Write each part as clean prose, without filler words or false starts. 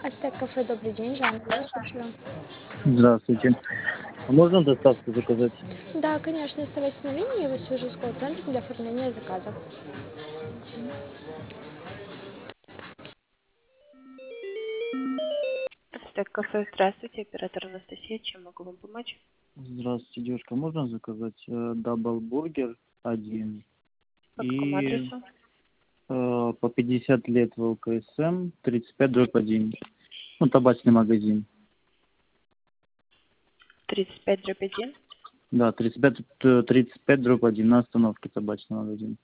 Астек кафе, добрый день, Жанна, я слушаю. Здравствуйте. А можно доставку заказать? Да, конечно, оставайтесь на линии, я вас свяжу с колл-центром для оформления заказа. Астек кафе, здравствуйте, оператор Анастасия, чем могу вам помочь? Здравствуйте, девушка. Можно заказать даблбургер один По какому и адресу? по 50 лет в ЛКСМ 35/1. Ну, табачный магазин. 35/1. Да, 35/1 на остановке табачный магазин.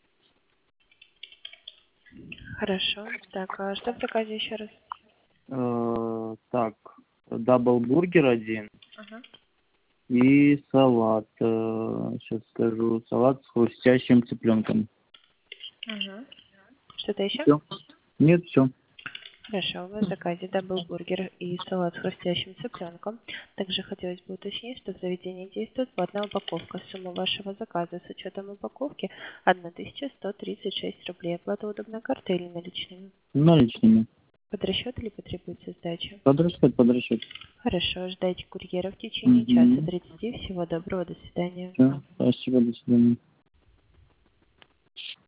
Хорошо. Так, а что в заказе еще раз? Так, даблбургер один Ага. и салат. Сейчас скажу. Салат с хрустящим цыпленком. Угу. Что-то еще? Все? Нет, все. Хорошо, у вас в заказе даблбургер и салат с хрустящим цыпленком. Также хотелось бы уточнить, что в заведении действует платная упаковка. Сумма вашего заказа с учетом упаковки 1136 рублей. Оплата удобной картой или наличными? Наличными. Под расчет или потребуется сдача? Под расчет. Хорошо, ждайте курьера в течение часа Угу. 30. Всего доброго, до свидания. Все, спасибо, до свидания.